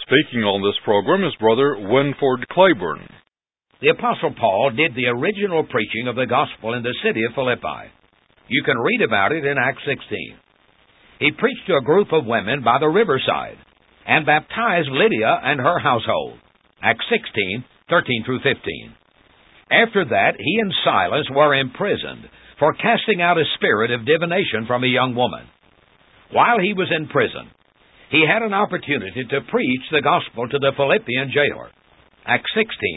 Speaking on this program is Brother Winford Claiborne. The Apostle Paul did the original preaching of the gospel in the city of Philippi. You can read about it in Acts 16. He preached to a group of women by the riverside and baptized Lydia and her household. Acts 16:13 through 15. After that, he and Silas were imprisoned for casting out a spirit of divination from a young woman. While he was in prison, he had an opportunity to preach the gospel to the Philippian jailer. Acts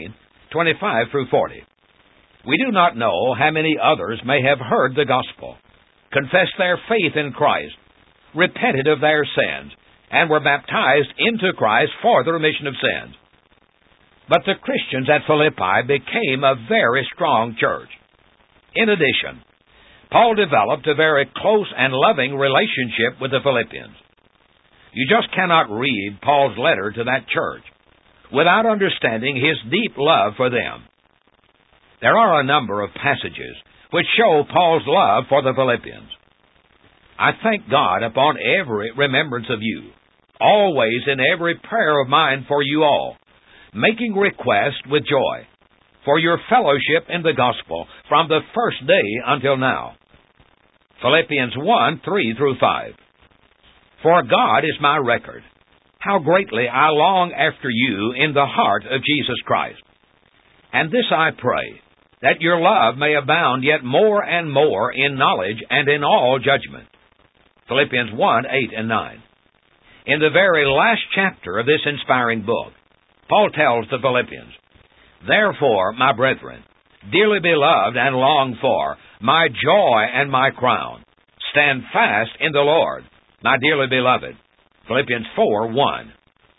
16:25 through 40. We do not know how many others may have heard the gospel, confessed their faith in Christ, repented of their sins, and were baptized into Christ for the remission of sins. But the Christians at Philippi became a very strong church. In addition, Paul developed a very close and loving relationship with the Philippians. You just cannot read Paul's letter to that church without understanding his deep love for them. There are a number of passages which show Paul's love for the Philippians. I thank God upon every remembrance of you, always in every prayer of mine for you all, making request with joy for your fellowship in the gospel from the first day until now. Philippians 1:3 through 5. For God is my record, how greatly I long after you in the heart of Jesus Christ. And this I pray, that your love may abound yet more and more in knowledge and in all judgment. Philippians 1:8 and 9. In the very last chapter of this inspiring book, Paul tells the Philippians, Therefore, my brethren, dearly beloved and longed for, my joy and my crown, stand fast in the Lord, my dearly beloved. Philippians 4:1.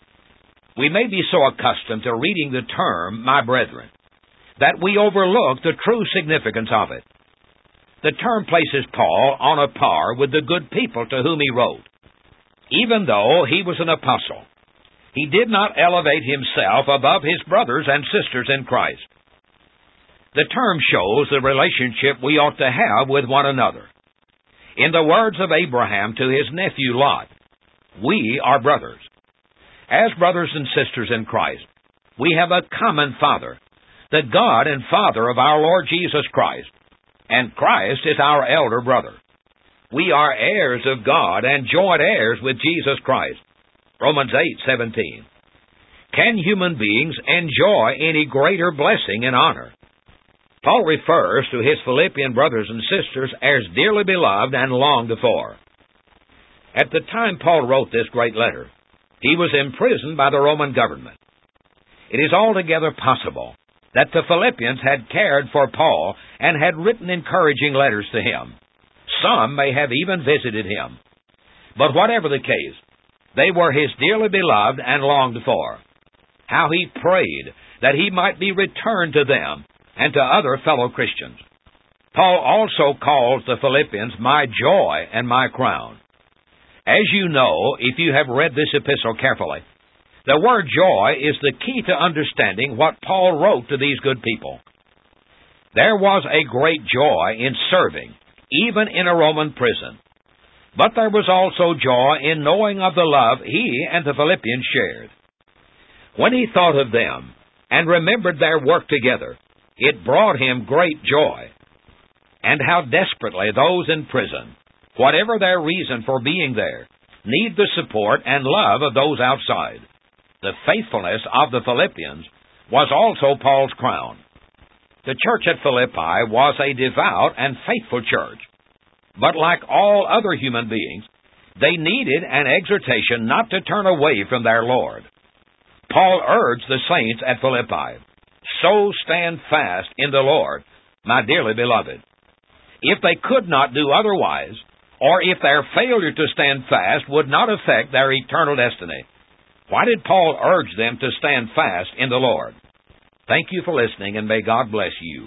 We may be so accustomed to reading the term, my brethren, that we overlook the true significance of it. The term places Paul on a par with the good people to whom he wrote. Even though he was an apostle, he did not elevate himself above his brothers and sisters in Christ. The term shows the relationship we ought to have with one another. In the words of Abraham to his nephew Lot, we are brothers. As brothers and sisters in Christ, we have a common Father, the God and Father of our Lord Jesus Christ, and Christ is our elder brother. We are heirs of God and joint heirs with Jesus Christ. Romans 8:17. Can human beings enjoy any greater blessing and honor? Paul refers to his Philippian brothers and sisters as dearly beloved and longed for. At the time Paul wrote this great letter, he was imprisoned by the Roman government. It is altogether possible that the Philippians had cared for Paul and had written encouraging letters to him. Some may have even visited him. But whatever the case, they were his dearly beloved and longed for. How he prayed that he might be returned to them and to other fellow Christians. Paul also calls the Philippians my joy and my crown. As you know, if you have read this epistle carefully, the word joy is the key to understanding what Paul wrote to these good people. There was a great joy in serving, even in a Roman prison. But there was also joy in knowing of the love he and the Philippians shared. When he thought of them and remembered their work together, it brought him great joy. And how desperately those in prison, whatever their reason for being there, need the support and love of those outside. The faithfulness of the Philippians was also Paul's crown. The church at Philippi was a devout and faithful church. But like all other human beings, they needed an exhortation not to turn away from their Lord. Paul urged the saints at Philippi, So stand fast in the Lord, my dearly beloved. If they could not do otherwise, or if their failure to stand fast would not affect their eternal destiny, why did Paul urge them to stand fast in the Lord? Thank you for listening, and may God bless you.